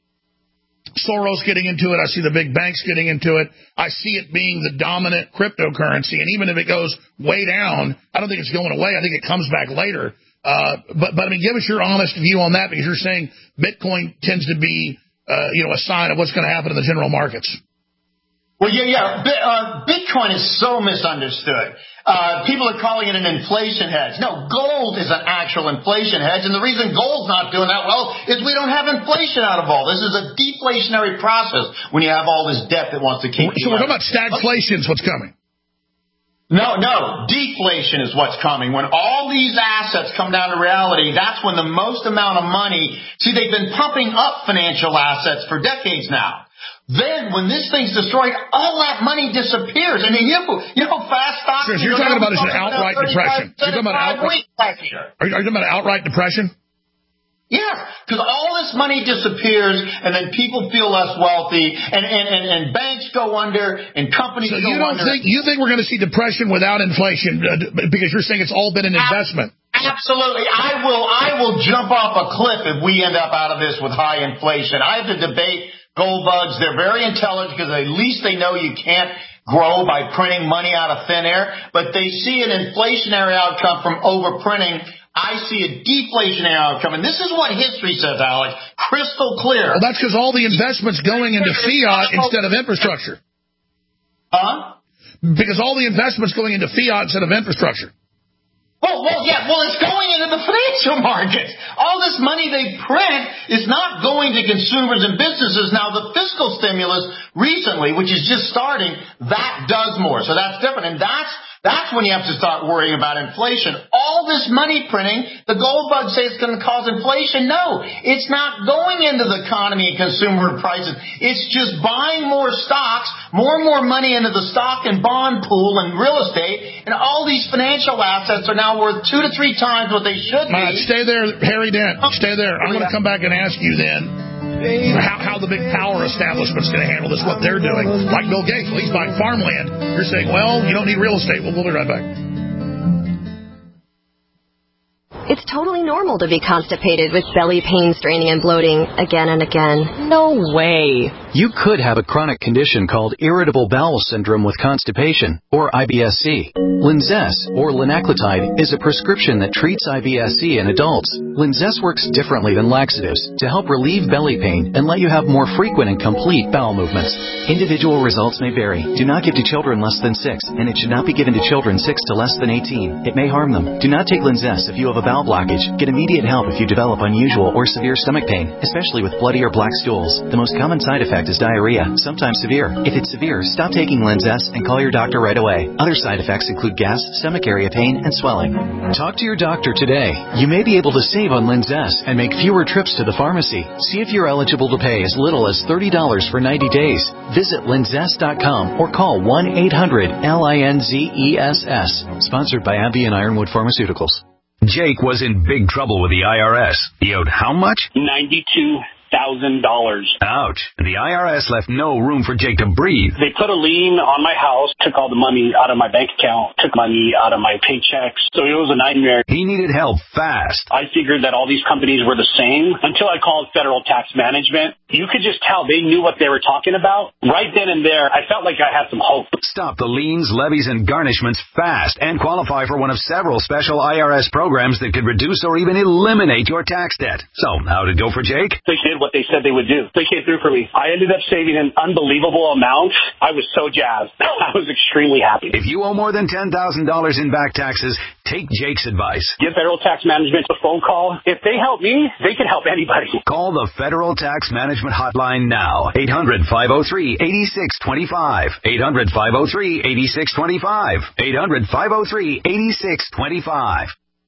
Soros getting into it. I see the big banks getting into it. I see it being the dominant cryptocurrency. And even if it goes way down, I don't think it's going away. I think it comes back later. But I mean, give us your honest view on that, because you're saying Bitcoin tends to be, a sign of what's going to happen in the general markets. Well, yeah. Bitcoin is so misunderstood. People are calling it an inflation hedge. No, gold is an actual inflation hedge, and the reason gold's not doing that well is we don't have inflation out of all. This is a deflationary process when you have all this debt that wants to keep. So we're talking about stagflation is what's coming. No, deflation is what's coming. When all these assets come down to reality, that's when the most amount of money. See, they've been pumping up financial assets for decades now. Then, when this thing's destroyed, all that money disappears. And you know, fast stocks. So you're talking about is an outright depression. You're talking about Are you talking about outright depression? Yes, because all this money disappears, and then people feel less wealthy, and banks go under, and companies go under. So you think we're going to see depression without inflation, because you're saying it's all been an investment? Absolutely. I will jump off a cliff if we end up out of this with high inflation. I have to debate gold bugs. They're very intelligent because at least they know you can't grow by printing money out of thin air, but they see an inflationary outcome from overprinting. I see a deflationary outcome, and this is what history says, Alex, crystal clear. Well, that's because all the investment's going into fiat instead of infrastructure. Huh? Because all the investment's going into fiat instead of infrastructure. Well, it's going into the financial markets. All this money they print is not going to consumers and businesses. Now, the fiscal stimulus recently, which is just starting, that does more. So that's different. And that's when you have to start worrying about inflation. All this money printing, the gold bugs say it's going to cause inflation. No, it's not going into the economy and consumer prices. It's just buying more stocks, more and more money into the stock and bond pool and real estate, and all these financial assets are now worth 2 to 3 times what they should be. Stay there, Harry Dent. Stay there. I'm going to come back and ask you then how the big power establishment's going to handle this, what they're doing. Like Bill Gates, well, he's buying farmland. You're saying, well, you don't need real estate. We'll be right back. It's totally normal to be constipated with belly pain, straining, and bloating again and again. No way. You could have a chronic condition called irritable bowel syndrome with constipation, or IBS-C. Linzess, or linaclotide, is a prescription that treats IBS-C in adults. Linzess works differently than laxatives to help relieve belly pain and let you have more frequent and complete bowel movements. Individual results may vary. Do not give to children less than 6, and it should not be given to children 6 to less than 18. It may harm them. Do not take Linzess if you have a bowel blockage. Get immediate help if you develop unusual or severe stomach pain, especially with bloody or black stools. The most common side effect is diarrhea, sometimes severe. If it's severe, stop taking Linzess and call your doctor right away. Other side effects include gas, stomach area pain, and swelling. Talk to your doctor today. You may be able to save on Linzess and make fewer trips to the pharmacy. See if you're eligible to pay as little as $30 for 90 days. Visit linzess.com or call 1-800-LINZESS. Sponsored by AbbVie and Ironwood Pharmaceuticals. Jake was in big trouble with the IRS. He owed how much? $92,000. Ouch. The IRS left no room for Jake to breathe. They put a lien on my house, took all the money out of my bank account, took money out of my paychecks. So it was a nightmare. He needed help fast. I figured that all these companies were the same until I called Federal Tax Management. You could just tell they knew what they were talking about. Right then and there, I felt like I had some hope. Stop the liens, levies, and garnishments fast and qualify for one of several special IRS programs that could reduce or even eliminate your tax debt. So, how'd it go for Jake? They did what they said they would do. They came through for me. I ended up saving an unbelievable amount. I was so jazzed. I was extremely happy. If you owe more than $10,000 in back taxes, take Jake's advice. Give Federal Tax Management a phone call. If they help me, they can help anybody. Call the Federal Tax Management Hotline now. 800-503-8625. 800-503-8625. 800-503-8625.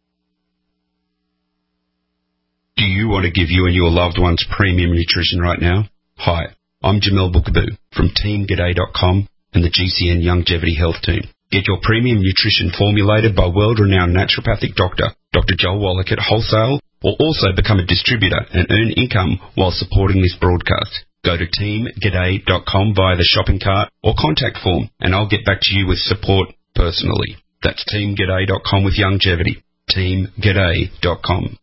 Do you want to give you and your loved ones premium nutrition right now? Hi, I'm Jamel Bookaboo from TeamGaday.com and the GCN Longevity Health Team. Get your premium nutrition formulated by world-renowned naturopathic doctor, Dr. Joel Wallach at Wholesale, or also become a distributor and earn income while supporting this broadcast. Go to TeamGaday.com via the shopping cart or contact form, and I'll get back to you with support personally. That's TeamGaday.com with longevity. TeamGaday.com.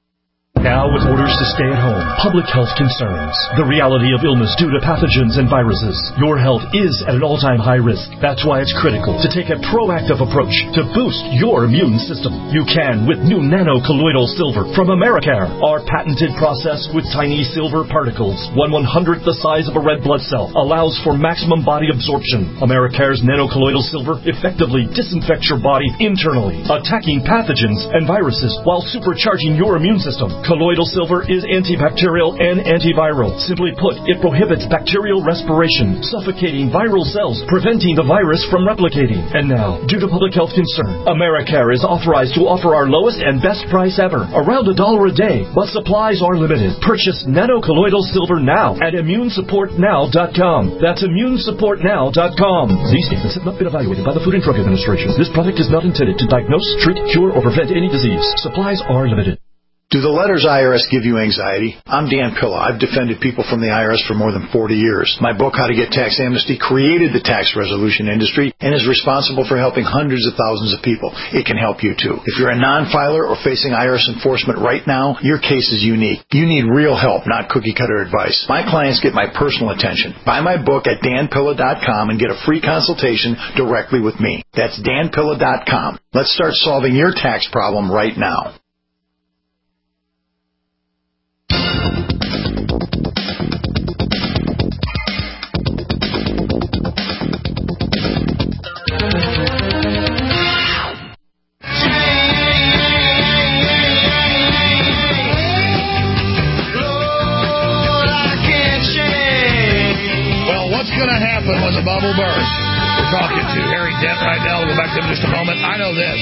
Now with orders to stay at home, public health concerns, the reality of illness due to pathogens and viruses, your health is at an all-time high risk. That's why it's critical to take a proactive approach to boost your immune system. You can with new nano-colloidal silver from Americare. Our patented process with tiny silver particles, 1/100th the size of a red blood cell, allows for maximum body absorption. Americare's nano-colloidal silver effectively disinfects your body internally, attacking pathogens and viruses while supercharging your immune system. Colloidal silver is antibacterial and antiviral. Simply put, it prohibits bacterial respiration, suffocating viral cells, preventing the virus from replicating. And now, due to public health concern, Americare is authorized to offer our lowest and best price ever, around $1 a day, but supplies are limited. Purchase nano-colloidal silver now at ImmuneSupportNow.com. That's ImmuneSupportNow.com. These statements have not been evaluated by the Food and Drug Administration. This product is not intended to diagnose, treat, cure, or prevent any disease. Supplies are limited. Do the letters IRS give you anxiety? I'm Dan Pilla. I've defended people from the IRS for more than 40 years. My book, How to Get Tax Amnesty, created the tax resolution industry and is responsible for helping hundreds of thousands of people. It can help you too. If you're a non-filer or facing IRS enforcement right now, your case is unique. You need real help, not cookie-cutter advice. My clients get my personal attention. Buy my book at danpilla.com and get a free consultation directly with me. That's danpilla.com. Let's start solving your tax problem right now. When the bubble bursts. We're talking to Harry Dent right now. We'll go back to him in just a moment. I know this.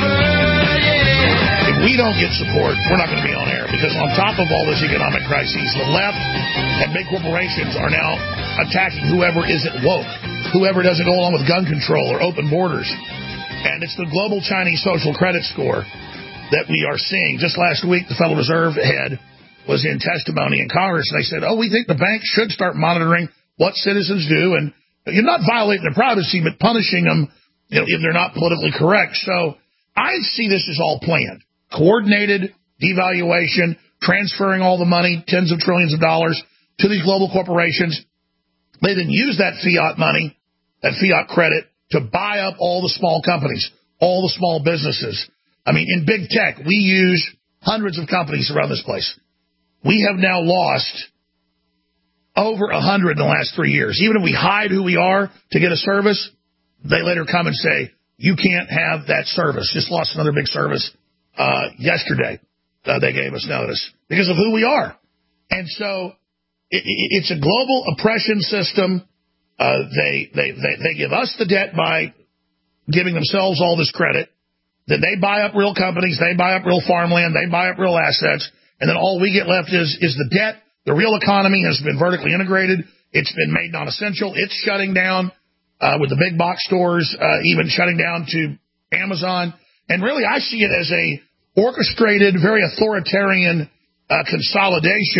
If we don't get support, we're not going to be on air, because on top of all this economic crisis, the left and big corporations are now attacking whoever isn't woke, whoever doesn't go along with gun control or open borders. And it's the global Chinese social credit score that we are seeing. Just last week, the Federal Reserve head was in testimony in Congress, and they said, we think the bank should start monitoring what citizens do, and you're not violating their privacy, but punishing them, if they're not politically correct. So I see this as all planned. Coordinated devaluation, transferring all the money, tens of trillions of dollars, to these global corporations. They then use that fiat money, that fiat credit, to buy up all the small companies, all the small businesses. I mean, in big tech, we use hundreds of companies around this place. We have now lost over 100 in the last 3 years. Even if we hide who we are to get a service, they later come and say, you can't have that service. Just lost another big service yesterday. They gave us notice because of who we are. And so it's a global oppression system. They give us the debt by giving themselves all this credit. Then they buy up real companies. They buy up real farmland. They buy up real assets. And then all we get left is the debt. The real economy has been vertically integrated. It's been made non-essential. It's shutting down with the big box stores, even shutting down to Amazon. And really, I see it as a orchestrated, very authoritarian consolidation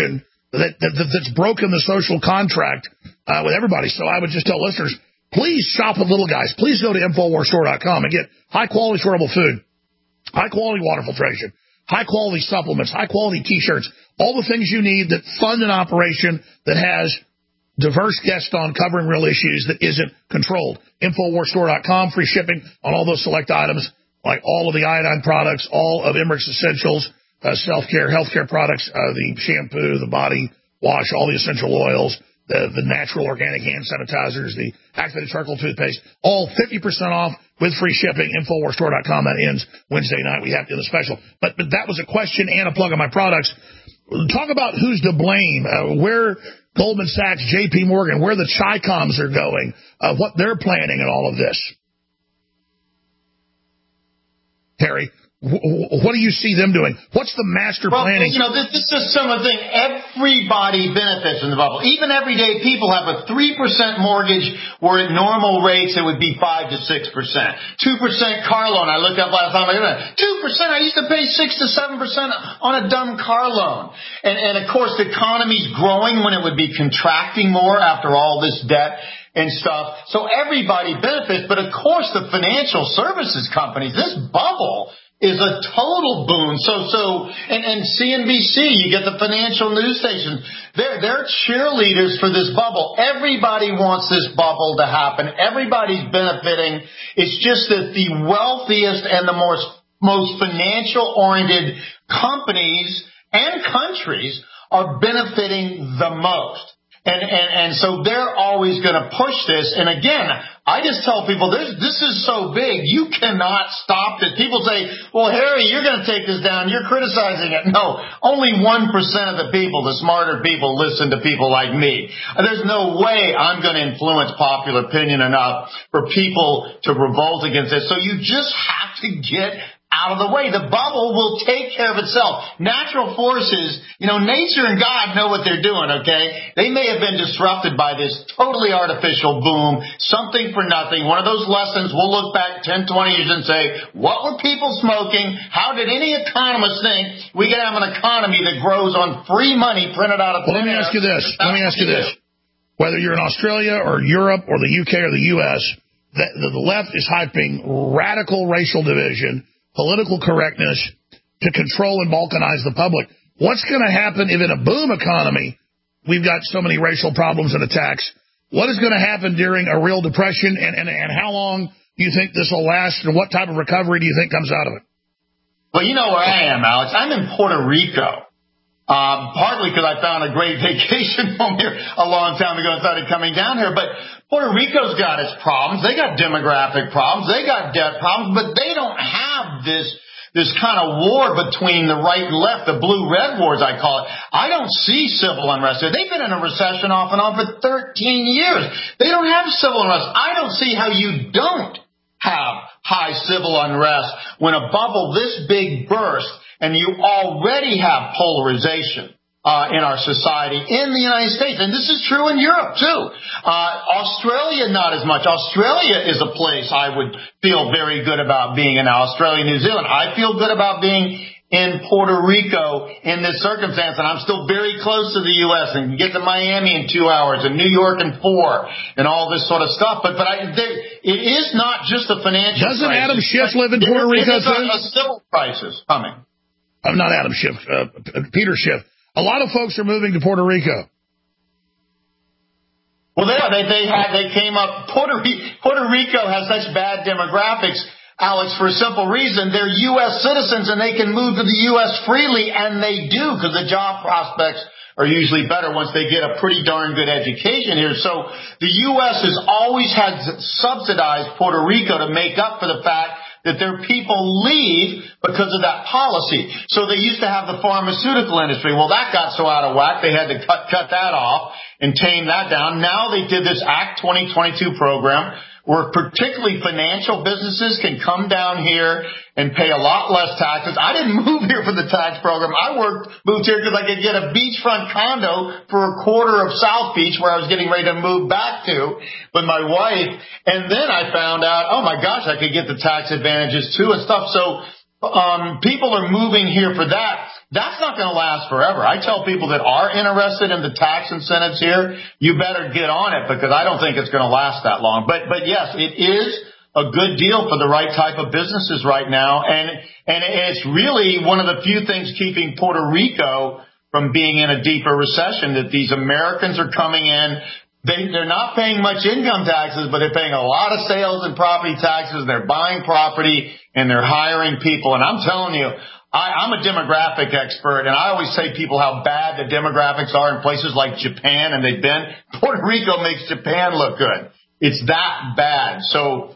that's broken the social contract with everybody. So I would just tell listeners, please shop with Little Guys. Please go to InfoWarsStore.com and get high-quality storable food, high-quality water filtration, high-quality supplements, high-quality T-shirts, all the things you need that fund an operation that has diverse guests on covering real issues that isn't controlled. InfoWarsStore.com, free shipping on all those select items, like all of the iodine products, all of Emmerich's Essentials, self-care, healthcare products, the shampoo, the body wash, all the essential oils, the natural organic hand sanitizers, the activated charcoal toothpaste, all 50% off with free shipping. InfoWarsStore.com. That ends Wednesday night. We have to do the special. But that was a question and a plug on my products. Talk about who's to blame, where Goldman Sachs, J.P. Morgan, where the Chi-Coms are going, what they're planning and all of this. Harry, what do you see them doing? What's the master planning? You know, this is some of the thing. Everybody benefits in the bubble. Even everyday people have a 3% mortgage where at normal rates it would be 5 to 6%. 2% car loan. I looked up last time. 2%. I used to pay 6 to 7% on a dumb car loan. And of course, the economy's growing when it would be contracting more after all this debt and stuff. So everybody benefits. But of course, the financial services companies, this bubble is a total boon. And CNBC, you get the financial news stations. They're cheerleaders for this bubble. Everybody wants this bubble to happen. Everybody's benefiting. It's just that the wealthiest and the most financial-oriented companies and countries are benefiting the most. And so they're always going to push this. And again, I just tell people this is so big, you cannot stop it. People say, well, Harry, you're going to take this down. You're criticizing it. No, only 1% of the people, the smarter people, listen to people like me. There's no way I'm going to influence popular opinion enough for people to revolt against this. So you just have to get out of the way. The bubble will take care of itself. Natural forces, nature and God know what they're doing, okay? They may have been disrupted by this totally artificial boom, something for nothing. One of those lessons, we'll look back 10, 20 years and say, what were people smoking? How did any economist think we could have an economy that grows on free money printed out of thin air? Let me ask you this. Whether you're in Australia or Europe or the UK or the US, the left is hyping radical racial division, political correctness to control and balkanize the public. What's going to happen if in a boom economy we've got so many racial problems and attacks? What is going to happen during a real depression, and how long do you think this will last, and what type of recovery do you think comes out of it? Well, you know where I am, Alex. I'm in Puerto Rico. Partly because I found a great vacation home here a long time ago and started coming down here. But Puerto Rico's got its problems. They got demographic problems. They got debt problems. But they don't have this kind of war between the right and left, the blue-red wars, I call it. I don't see civil unrest there. They've been in a recession off and on for 13 years. They don't have civil unrest. I don't see how you don't have high civil unrest when a bubble this big bursts. And you already have polarization in our society in the United States. And this is true in Europe, too. Australia, not as much. Australia is a place I would feel very good about being in. Australia, New Zealand. I feel good about being in Puerto Rico in this circumstance. And I'm still very close to the U.S. and can get to Miami in 2 hours and New York in 4 and all this sort of stuff. But it is not just a financial crisis. Doesn't Adam Schiff live in Puerto Rico, too? There's a civil crisis coming. Not Adam Schiff, Peter Schiff. A lot of folks are moving to Puerto Rico. Well, they came up. Puerto Rico has such bad demographics, Alex, for a simple reason. They're U.S. citizens and they can move to the U.S. freely, and they do because the job prospects are usually better once they get a pretty darn good education here. So the U.S. has always had subsidized Puerto Rico to make up for the fact that their people leave because of that policy. So they used to have the pharmaceutical industry. Well, that got so out of whack, they had to cut that off and tame that down. Now they did this Act 2022 program where particularly financial businesses can come down here and pay a lot less taxes. I didn't move here for the tax program. I moved here because I could get a beachfront condo for a quarter of South Beach where I was getting ready to move back to with my wife. And then I found out, oh my gosh, I could get the tax advantages too and stuff. So people are moving here for that. That's not going to last forever. I tell people that are interested in the tax incentives here, you better get on it because I don't think it's going to last that long. But yes, it is a good deal for the right type of businesses right now. And it's really one of the few things keeping Puerto Rico from being in a deeper recession, that these Americans are coming in. They're not paying much income taxes, but they're paying a lot of sales and property taxes. They're buying property and they're hiring people. And I'm telling you, I'm a demographic expert, and I always say people how bad the demographics are in places like Japan, and they've been. Puerto Rico makes Japan look good. It's that bad. So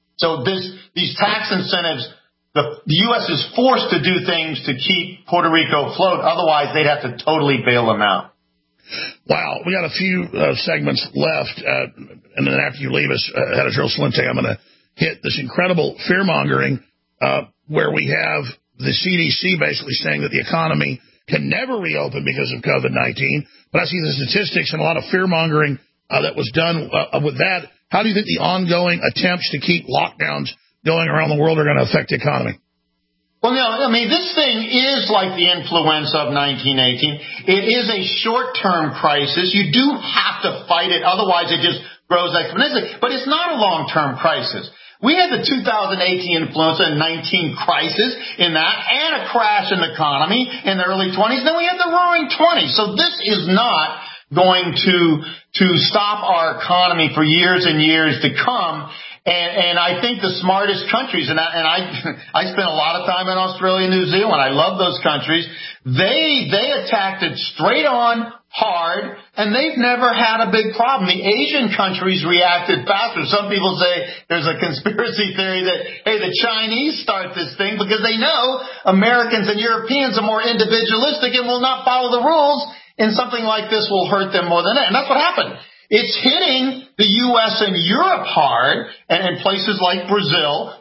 these tax incentives, the U.S. is forced to do things to keep Puerto Rico afloat. Otherwise, they'd have to totally bail them out. Wow. We got a few segments left. And then after you leave us, Head of Drill Salente, I'm going to hit this incredible fear-mongering where we have the CDC basically saying that the economy can never reopen because of COVID-19. But I see the statistics and a lot of fear-mongering that was done with that. How do you think the ongoing attempts to keep lockdowns going around the world are going to affect the economy? Well, no, I mean, this thing is like the influenza of 1918. It is a short-term crisis. You do have to fight it. Otherwise, it just grows exponentially. But it's not a long-term crisis. We had the 2018 influenza and 19 crisis in that, and a crash in the economy in the early 20s. Then we had the roaring 20s. So this is not going to stop our economy for years and years to come. And I think the smartest countries, and I spent a lot of time in Australia and New Zealand. I love those countries. They attacked it straight on, hard, and they've never had a big problem. The Asian countries reacted faster. Some people say there's a conspiracy theory that, hey, the Chinese start this thing because they know Americans and Europeans are more individualistic and will not follow the rules, and something like this will hurt them more than that. And that's what happened. It's hitting the U.S. and Europe hard, and in places like Brazil.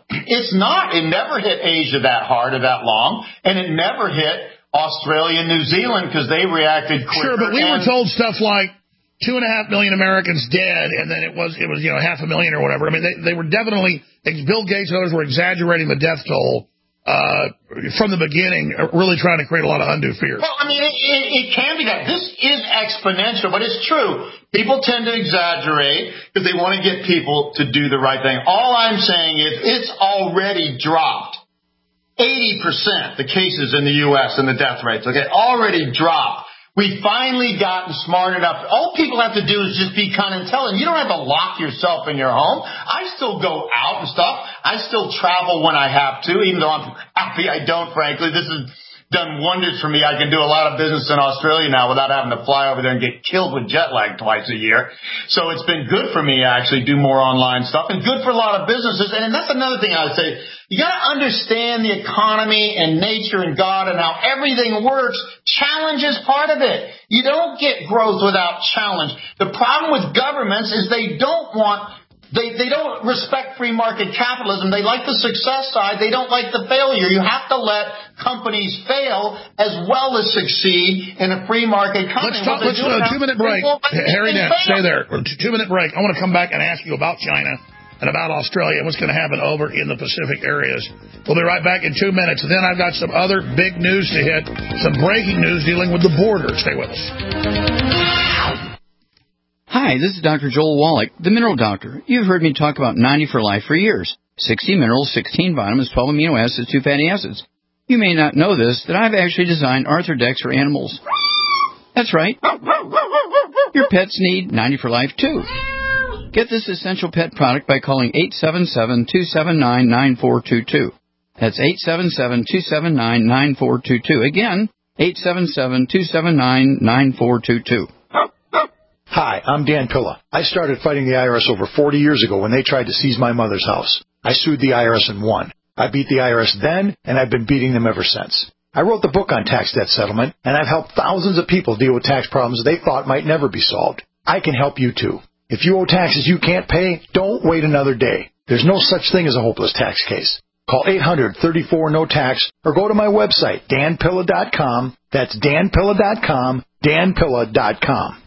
It never hit Asia that hard or that long, and it never hit Australia and New Zealand because they reacted quicker. Sure, but we were told stuff like 2.5 million Americans dead, and then it was 500,000 or whatever. I mean, they were definitely, Bill Gates and others were exaggerating the death toll from the beginning, really trying to create a lot of undue fear. Well, I mean, it can be that. This is exponential, but it's true. People tend to exaggerate because they want to get people to do the right thing. All I'm saying is it's already dropped 80%, the cases in the U.S. and the death rates, okay, already dropped. We've finally gotten smart enough. All people have to do is just be kind of intelligent. You don't have to lock yourself in your home. I still go out and stuff. I still travel when I have to, even though I'm happy I don't, frankly. This has done wonders for me. I can do a lot of business in Australia now without having to fly over there and get killed with jet lag twice a year. So it's been good for me, actually, do more online stuff, and good for a lot of businesses. And that's another thing I would say. You got to understand the economy and nature and God and how everything works. Challenge is part of it. You don't get growth without challenge. The problem with governments is they don't respect free market capitalism. They like the success side. They don't like the failure. You have to let companies fail as well as succeed in a free market economy. Let's do a 2-minute break. Harry Dent, stay there. 2-minute break. I want to come back and ask you about China and about Australia and what's going to happen over in the Pacific areas. We'll be right back in 2 minutes. Then I've got some other big news to hit, some breaking news dealing with the border. Stay with us. Hi, this is Dr. Joel Wallach, the Mineral Doctor. You've heard me talk about 90 for Life for years. 60 minerals, 16 vitamins, 12 amino acids, 2 fatty acids. You may not know this, that I've actually designed Arthrodex for animals. That's right. Your pets need 90 for Life, too. Get this essential pet product by calling 877-279-9422. That's 877-279-9422. Again, 877-279-9422. Hi, I'm Dan Pilla. I started fighting the IRS over 40 years ago when they tried to seize my mother's house. I sued the IRS and won. I beat the IRS then, and I've been beating them ever since. I wrote the book on tax debt settlement, and I've helped thousands of people deal with tax problems they thought might never be solved. I can help you too. If you owe taxes you can't pay, don't wait another day. There's no such thing as a hopeless tax case. Call 800-34-NO-TAX or go to my website, danpilla.com. That's danpilla.com, danpilla.com.